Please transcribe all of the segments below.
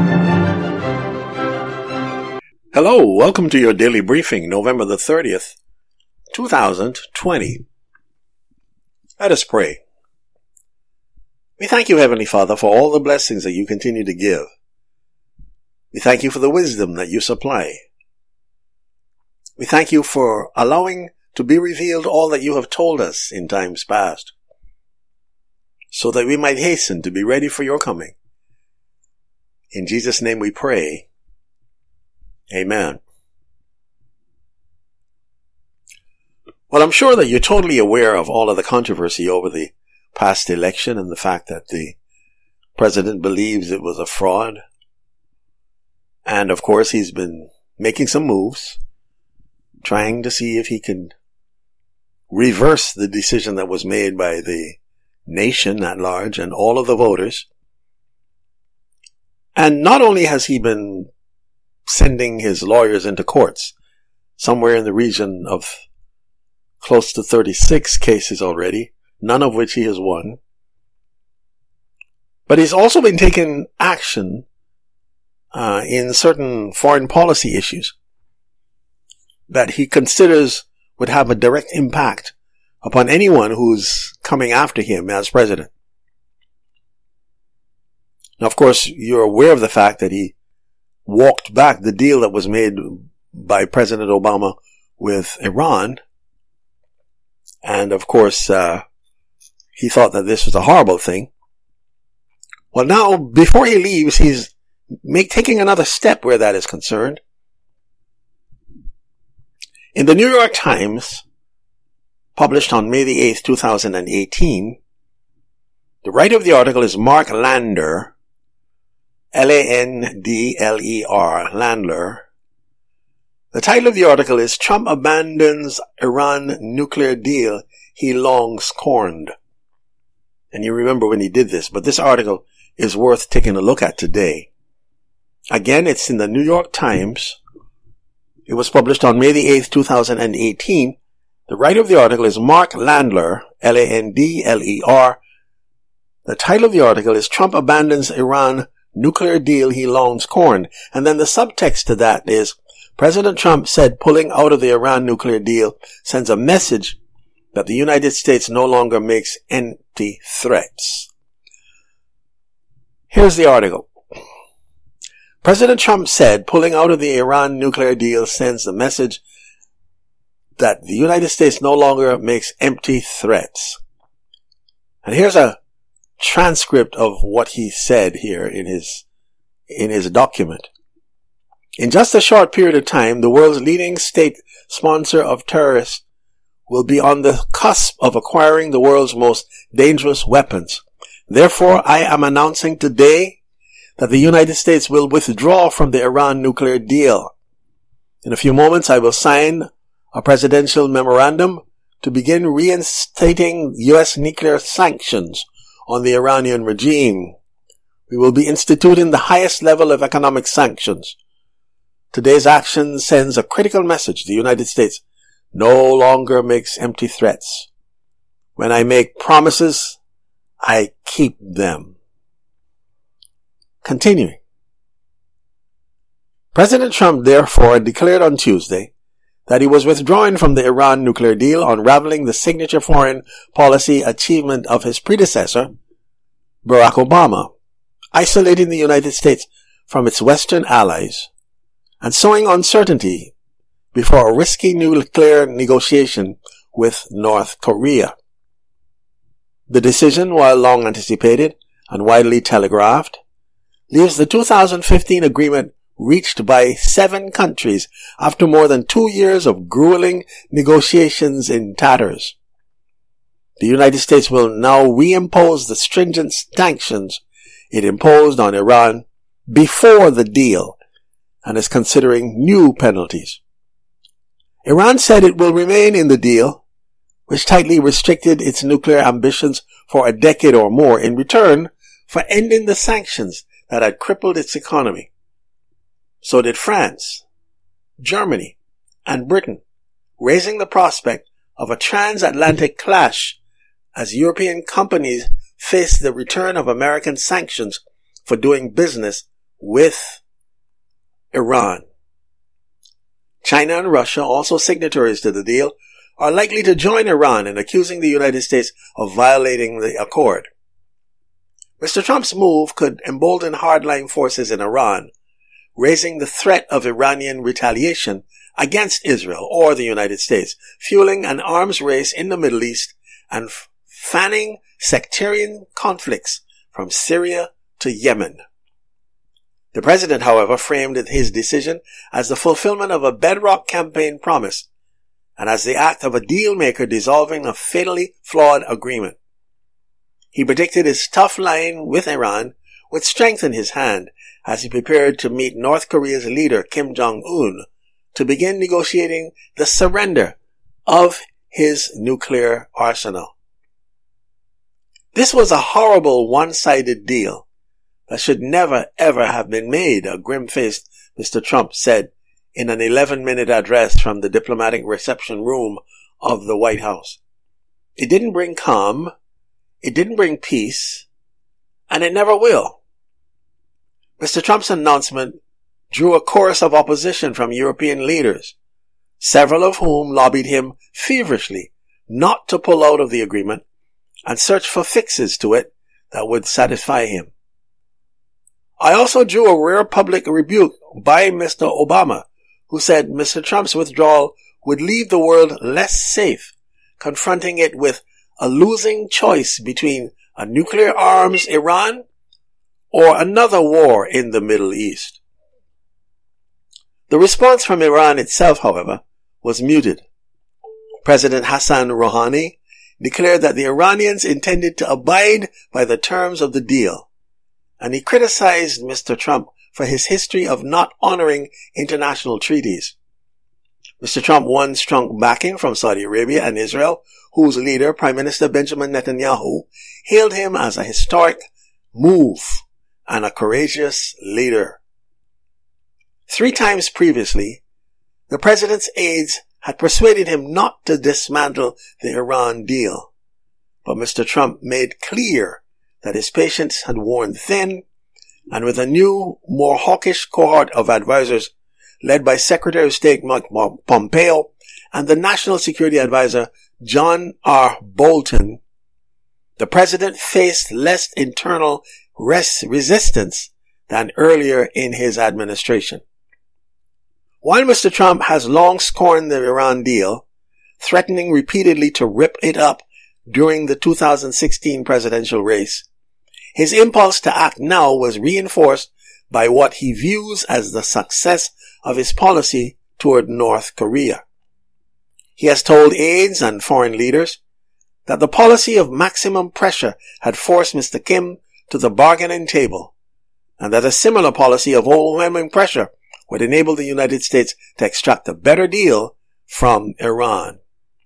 Hello, welcome to your daily briefing, November the 30th, 2020. Let us pray. We thank you, Heavenly Father, for all the blessings that you continue to give. We thank you for the wisdom that you supply. We thank you for allowing to be revealed all that you have told us in times past, so that we might hasten to be ready for your coming. In Jesus' name we pray. Amen. Well, I'm sure that you're totally aware of all of the controversy over the past election and the fact that the president believes it was a fraud. And of course, he's been making some moves, trying to see if he can reverse the decision that was made by the nation at large and all of the voters. And not only has he been sending his lawyers into courts, somewhere in the region of close to 36 cases already, none of which he has won. But he's also been taking action in certain foreign policy issues that he considers would have a direct impact upon anyone who's coming after him as president. Now, of course, you're aware of the fact that he walked back the deal that was made by President Obama with Iran. And of course, he thought that this was a horrible thing. Well, now, before he leaves, he's taking another step where that is concerned. In the New York Times, published on May the 8th, 2018, the writer of the article is Mark Landler, Landler. Landler. The title of the article is Trump Abandons Iran Nuclear Deal He Long Scorned. And you remember when he did this, but this article is worth taking a look at today. Again, it's in the New York Times. It was published on May the 8th, 2018. The writer of the article is Mark Landler, Landler. The title of the article is Trump Abandons Iran Nuclear Deal He Long Scorned. And then the subtext to that is, President Trump said pulling out of the Iran nuclear deal sends a message that the United States no longer makes empty threats. Here's the article. President Trump said pulling out of the Iran nuclear deal sends the message that the United States no longer makes empty threats. And here's a transcript of what he said here in his document. In just a short period of time, the world's leading state sponsor of terrorists will be on the cusp of acquiring the world's most dangerous weapons. Therefore, I am announcing today that the United States will withdraw from the Iran nuclear deal. In a few moments, I will sign a presidential memorandum to begin reinstating U.S. nuclear sanctions on the Iranian regime. We will be instituting the highest level of economic sanctions. Today's action sends a critical message. The United States no longer makes empty threats. When I make promises, I keep them. Continuing. President Trump therefore declared on Tuesday that he was withdrawing from the Iran nuclear deal, unraveling the signature foreign policy achievement of his predecessor, Barack Obama, isolating the United States from its Western allies and sowing uncertainty before a risky nuclear negotiation with North Korea. The decision, while long anticipated and widely telegraphed, leaves the 2015 agreement reached by 7 countries after more than 2 years of grueling negotiations in tatters. The United States will now reimpose the stringent sanctions it imposed on Iran before the deal and is considering new penalties. Iran said it will remain in the deal, which tightly restricted its nuclear ambitions for a decade or more in return for ending the sanctions that had crippled its economy. So did France, Germany, and Britain, raising the prospect of a transatlantic clash as European companies face the return of American sanctions for doing business with Iran. China and Russia, also signatories to the deal, are likely to join Iran in accusing the United States of violating the accord. Mr. Trump's move could embolden hardline forces in Iran, raising the threat of Iranian retaliation against Israel or the United States, fueling an arms race in the Middle East and fanning sectarian conflicts from Syria to Yemen. The president, however, framed his decision as the fulfillment of a bedrock campaign promise and as the act of a deal maker dissolving a fatally flawed agreement. He predicted his tough line with Iran would strengthen his hand as he prepared to meet North Korea's leader Kim Jong-un to begin negotiating the surrender of his nuclear arsenal. This was a horrible one-sided deal that should never ever have been made, a grim-faced Mr. Trump said in an 11-minute address from the diplomatic reception room of the White House. It didn't bring calm, it didn't bring peace, and it never will. Mr. Trump's announcement drew a chorus of opposition from European leaders, several of whom lobbied him feverishly not to pull out of the agreement and search for fixes to it that would satisfy him. I also drew a rare public rebuke by Mr. Obama, who said Mr. Trump's withdrawal would leave the world less safe, confronting it with a losing choice between a nuclear arms Iran or another war in the Middle East. The response from Iran itself, however, was muted. President Hassan Rouhani declared that the Iranians intended to abide by the terms of the deal, and he criticized Mr. Trump for his history of not honoring international treaties. Mr. Trump won strong backing from Saudi Arabia and Israel, whose leader, Prime Minister Benjamin Netanyahu, hailed him as a historic move and a courageous leader. 3 times previously, the president's aides had persuaded him not to dismantle the Iran deal, but Mr. Trump made clear that his patience had worn thin, and with a new, more hawkish cohort of advisors led by Secretary of State Mike Pompeo and the National Security Advisor John R. Bolton, the president faced less internal resistance than earlier in his administration. While Mr. Trump has long scorned the Iran deal, threatening repeatedly to rip it up during the 2016 presidential race, his impulse to act now was reinforced by what he views as the success of his policy toward North Korea. He has told aides and foreign leaders that the policy of maximum pressure had forced Mr. Kim to the bargaining table, and that a similar policy of overwhelming pressure would enable the United States to extract a better deal from Iran.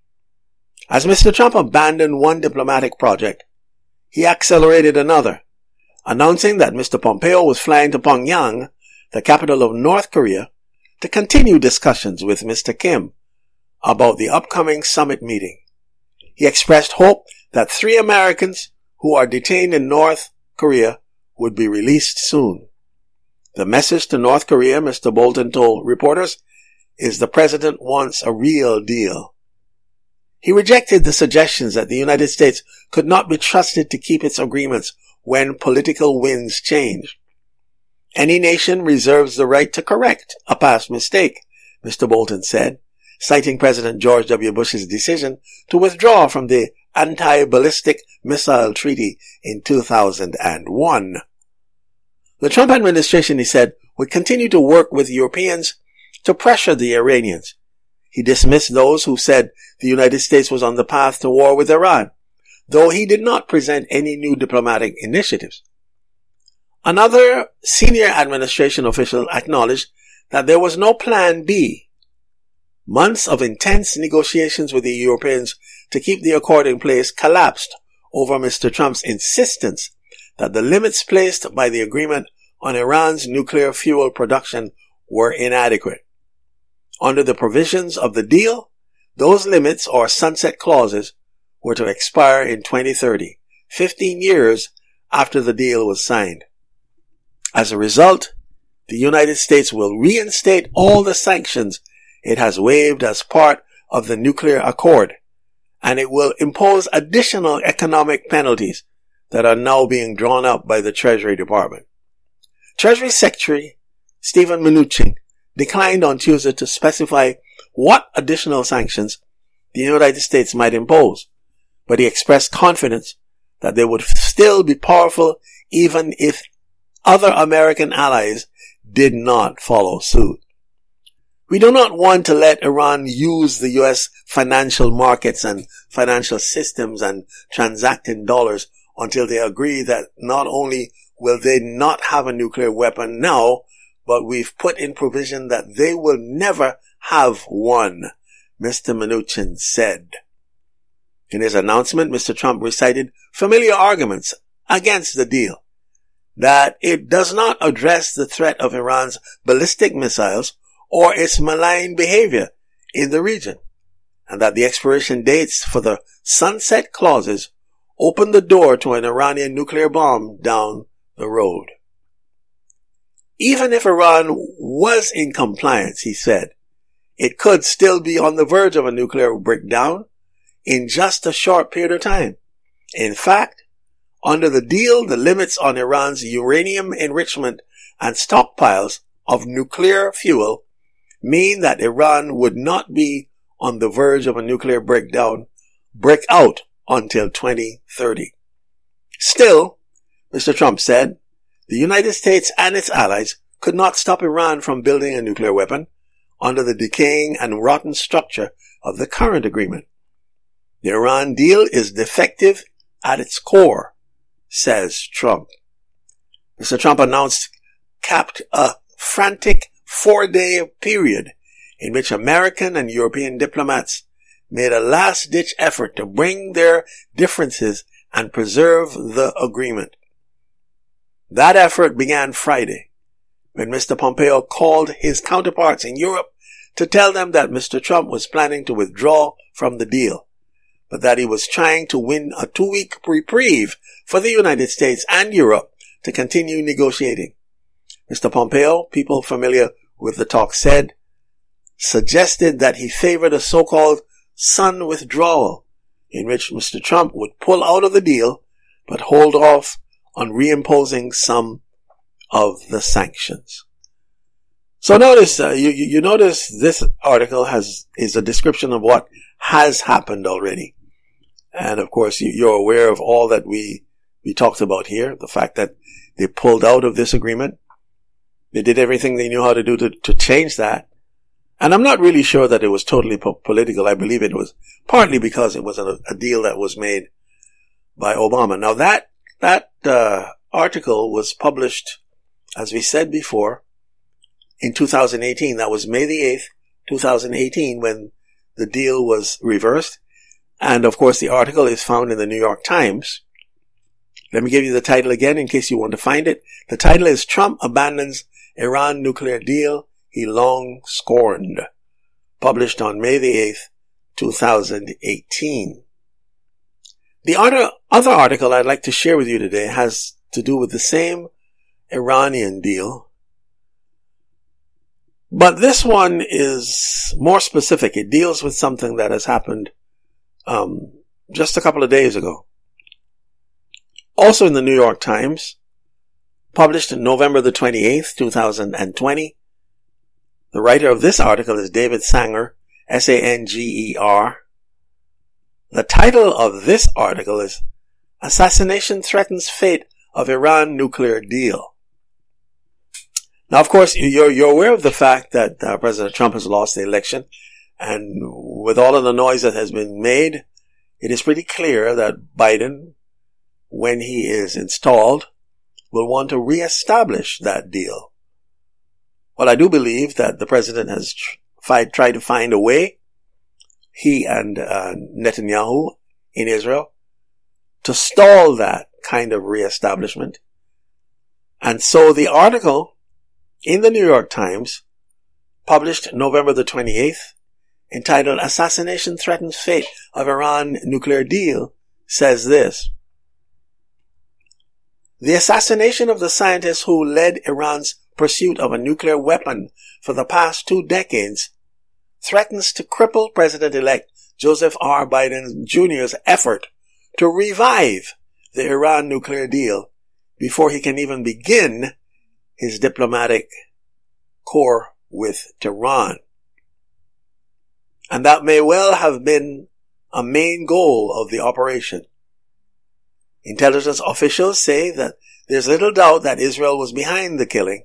As Mr. Trump abandoned one diplomatic project, he accelerated another, announcing that Mr. Pompeo was flying to Pyongyang, the capital of North Korea, to continue discussions with Mr. Kim about the upcoming summit meeting. He expressed hope that 3 Americans who are detained in North Korea would be released soon. The message to North Korea, Mr. Bolton told reporters, is the president wants a real deal. He rejected the suggestions that the United States could not be trusted to keep its agreements when political winds change. Any nation reserves the right to correct a past mistake, Mr. Bolton said, citing President George W. Bush's decision to withdraw from the Anti-Ballistic Missile Treaty in 2001. The Trump administration, he said, would continue to work with Europeans to pressure the Iranians. He dismissed those who said the United States was on the path to war with Iran, though he did not present any new diplomatic initiatives. Another senior administration official acknowledged that there was no plan B. Months of intense negotiations with the Europeans to keep the accord in place collapsed over Mr. Trump's insistence that the limits placed by the agreement on Iran's nuclear fuel production were inadequate. Under the provisions of the deal, those limits or sunset clauses were to expire in 2030, 15 years after the deal was signed. As a result, the United States will reinstate all the sanctions it has waived as part of the nuclear accord, and it will impose additional economic penalties that are now being drawn up by the Treasury Department. Treasury Secretary Steven Mnuchin declined on Tuesday to specify what additional sanctions the United States might impose, but he expressed confidence that they would still be powerful even if other American allies did not follow suit. We do not want to let Iran use the U.S. financial markets and financial systems and transact in dollars until they agree that not only will they not have a nuclear weapon now, but we've put in provision that they will never have one, Mr. Mnuchin said. In his announcement, Mr. Trump recited familiar arguments against the deal, that it does not address the threat of Iran's ballistic missiles or its malign behavior in the region, and that the expiration dates for the sunset clauses open the door to an Iranian nuclear bomb down the road. Even if Iran was in compliance, he said, it could still be on the verge of a nuclear breakdown in just a short period of time. In fact, under the deal, the limits on Iran's uranium enrichment and stockpiles of nuclear fuel mean that Iran would not be on the verge of a nuclear breakout until 2030. Still, Mr. Trump said, the United States and its allies could not stop Iran from building a nuclear weapon under the decaying and rotten structure of the current agreement. The Iran deal is defective at its core, says Trump. Mr. Trump capped a frantic 4-day period in which American and European diplomats made a last-ditch effort to bring their differences and preserve the agreement. That effort began Friday, when Mr. Pompeo called his counterparts in Europe to tell them that Mr. Trump was planning to withdraw from the deal, but that he was trying to win a 2-week reprieve for the United States and Europe to continue negotiating. Mr. Pompeo, people familiar with the talk said, suggested that he favored a so-called Sun withdrawal, in which Mr. Trump would pull out of the deal, but hold off on reimposing some of the sanctions. So notice, you notice this article is a description of what has happened already. And of course, you're aware of all that we talked about here, the fact that they pulled out of this agreement. They did everything they knew how to do to change that. And I'm not really sure that it was totally political. I believe it was partly because it was a deal that was made by Obama. Now that article was published, as we said before, in 2018. That was May the 8th, 2018, when the deal was reversed. And of course, the article is found in the New York Times. Let me give you the title again in case you want to find it. The title is Trump Abandons Iran Nuclear Deal He Long Scorned, published on May the 8th, 2018. The other article I'd like to share with you today has to do with the same Iranian deal, but this one is more specific. It deals with something that has happened just a couple of days ago. Also in the New York Times, published November the 28th, 2020. The writer of this article is David Sanger, Sanger. The title of this article is Assassination Threatens Fate of Iran Nuclear Deal. Now, of course, you're aware of the fact that President Trump has lost the election, and with all of the noise that has been made, it is pretty clear that Biden, when he is installed, will want to reestablish that deal. Well, I do believe that the president has tried to find a way, he and Netanyahu in Israel, to stall that kind of reestablishment. And so the article in the New York Times, published November the 28th, entitled Assassination Threatens Fate of Iran Nuclear Deal, says this: the assassination of the scientist who led Iran's pursuit of a nuclear weapon for the past 2 decades threatens to cripple President-elect Joseph R. Biden Jr.'s effort to revive the Iran nuclear deal before he can even begin his diplomatic course with Tehran. And that may well have been a main goal of the operation. Intelligence officials say that there's little doubt that Israel was behind the killing.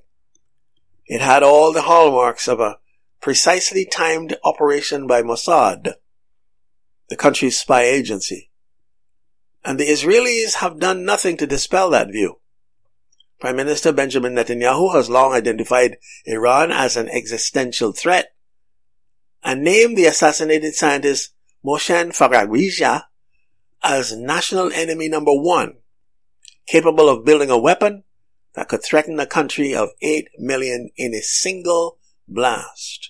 It had all the hallmarks of a precisely timed operation by Mossad, the country's spy agency. And the Israelis have done nothing to dispel that view. Prime Minister Benjamin Netanyahu has long identified Iran as an existential threat and named the assassinated scientist Mohsen Fakhrizadeh as national enemy number 1, capable of building a weapon that could threaten a country of 8 million in a single blast.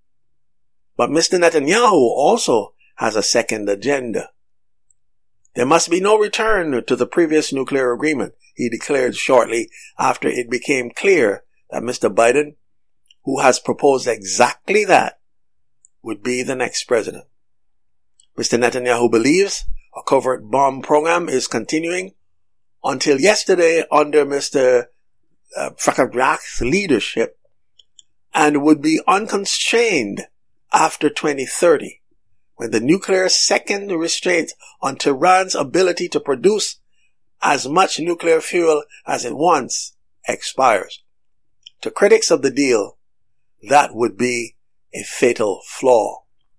But Mr. Netanyahu also has a second agenda. There must be no return to the previous nuclear agreement, he declared shortly after it became clear that Mr. Biden, who has proposed exactly that, would be the next president. Mr. Netanyahu believes a covert bomb program is continuing until yesterday under Mr. Fakhrizadeh's leadership and would be unconstrained after 2030, when the nuclear second restraint on Tehran's ability to produce as much nuclear fuel as it wants expires. To critics of the deal, that would be a fatal flaw.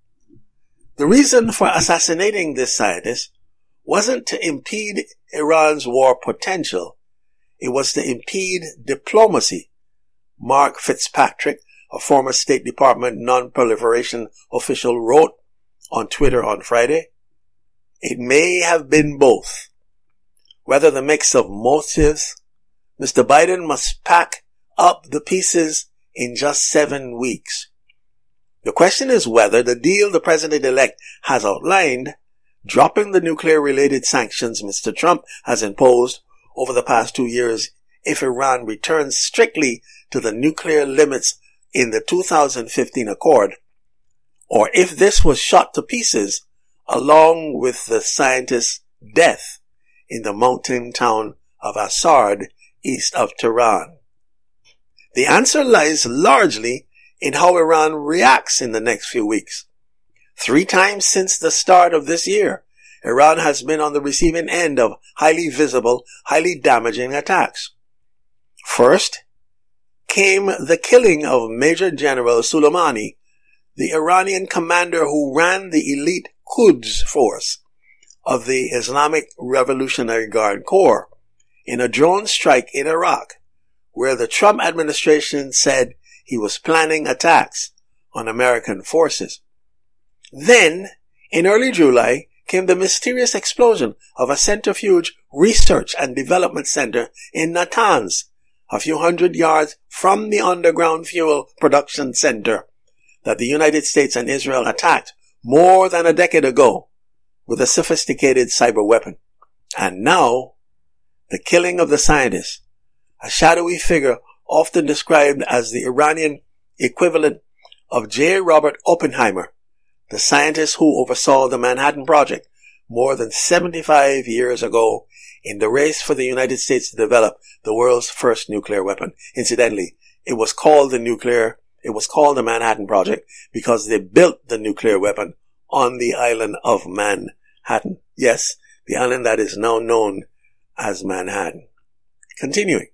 The reason for assassinating this scientist wasn't to impede Iran's war potential. It was to impede diplomacy. Mark Fitzpatrick, a former State Department non-proliferation official, wrote on Twitter on Friday, "It may have been both. Whether the mix of motives, Mr. Biden must pack up the pieces in just 7 weeks. The question is whether the deal the president-elect has outlined, dropping the nuclear-related sanctions Mr. Trump has imposed over the past 2 years if Iran returns strictly to the nuclear limits in the 2015 accord, or if this was shot to pieces along with the scientist's death in the mountain town of Assad east of Tehran. The answer lies largely in how Iran reacts in the next few weeks. 3 times since the start of this year, Iran has been on the receiving end of highly visible, highly damaging attacks. First came the killing of Major General Soleimani, the Iranian commander who ran the elite Quds force of the Islamic Revolutionary Guard Corps, in a drone strike in Iraq, where the Trump administration said he was planning attacks on American forces. Then, in early July, came the mysterious explosion of a centrifuge research and development center in Natanz, a few hundred yards from the underground fuel production center that the United States and Israel attacked more than a decade ago with a sophisticated cyber weapon. And now, the killing of the scientist, a shadowy figure often described as the Iranian equivalent of J. Robert Oppenheimer, the scientist who oversaw the Manhattan Project more than 75 years ago in the race for the United States to develop the world's first nuclear weapon. Incidentally, it was called the Manhattan Project because they built the nuclear weapon on the island of Manhattan. Yes, the island that is now known as Manhattan. Continuing.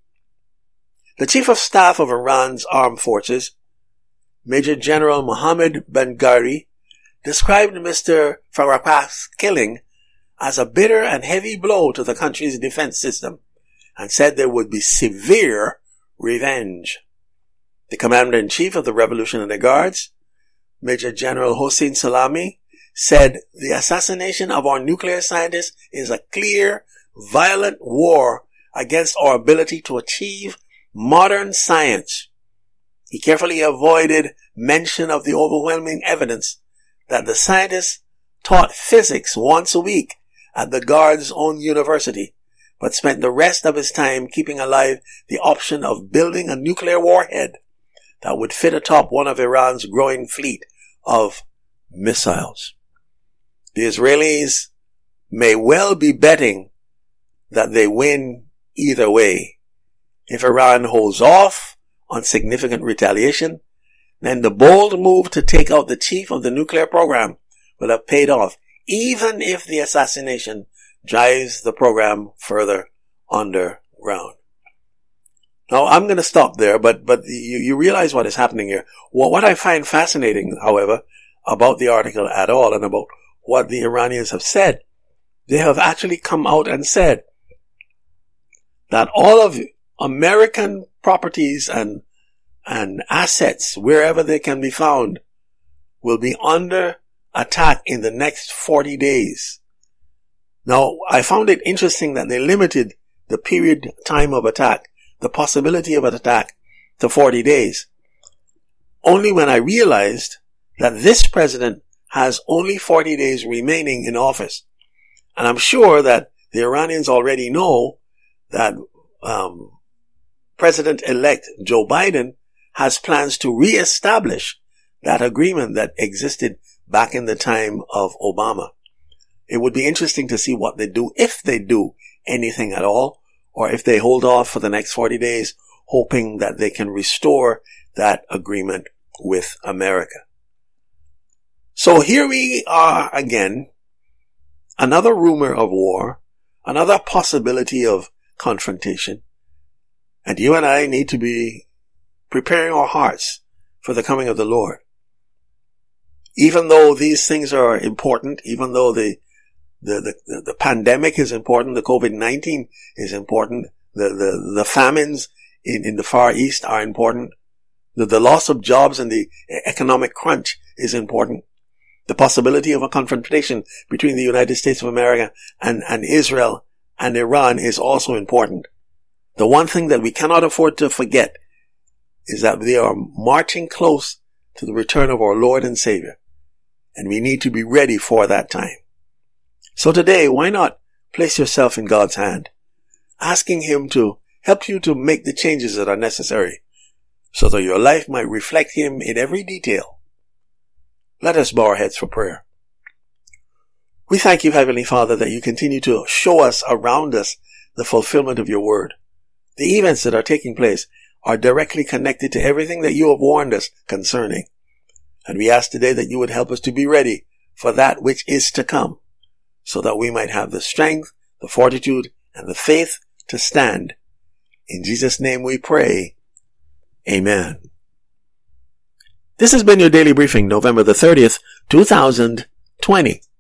The Chief of Staff of Iran's armed forces, Major General Mohammad Bagheri, described Mr. Fakhrizadeh's killing as a bitter and heavy blow to the country's defense system and said there would be severe revenge. The Commander-in-Chief of the Revolutionary Guards, Major General Hossein Salami, said the assassination of our nuclear scientist is a clear, violent war against our ability to achieve modern science. He carefully avoided mention of the overwhelming evidence that the scientist taught physics once a week at the Guard's own university, but spent the rest of his time keeping alive the option of building a nuclear warhead that would fit atop one of Iran's growing fleet of missiles. The Israelis may well be betting that they win either way. If Iran holds off on significant retaliation, then the bold move to take out the chief of the nuclear program will have paid off, even if the assassination drives the program further underground. Now, I'm going to stop there, but you realize what is happening here. What I find fascinating, however, about the article at all and about what the Iranians have said, they have actually come out and said that all of American properties and assets, wherever they can be found, will be under attack in the next 40 days. Now, I found it interesting that they limited the period time of attack, the possibility of an attack, to 40 days. Only when I realized that this president has only 40 days remaining in office. And I'm sure that the Iranians already know that President-elect Joe Biden has plans to reestablish that agreement that existed back in the time of Obama. It would be interesting to see what they do, if they do anything at all, or if they hold off for the next 40 days, hoping that they can restore that agreement with America. So here we are again, another rumor of war, another possibility of confrontation, and you and I need to be preparing our hearts for the coming of the Lord. Even though these things are important, even though the pandemic is important, the COVID-19 is important, the famines in the Far East are important, the loss of jobs and the economic crunch is important. The possibility of a confrontation between the United States of America and Israel and Iran is also important. The one thing that we cannot afford to forget is that they are marching close to the return of our Lord and Savior, and we need to be ready for that time. So today, why not place yourself in God's hand, asking Him to help you to make the changes that are necessary so that your life might reflect Him in every detail. Let us bow our heads for prayer. We thank you, Heavenly Father, that you continue to show us around us the fulfillment of your word. The events that are taking place are directly connected to everything that you have warned us concerning. And we ask today that you would help us to be ready for that which is to come, so that we might have the strength, the fortitude, and the faith to stand. In Jesus' name we pray. Amen. This has been your daily briefing, November the 30th, 2020.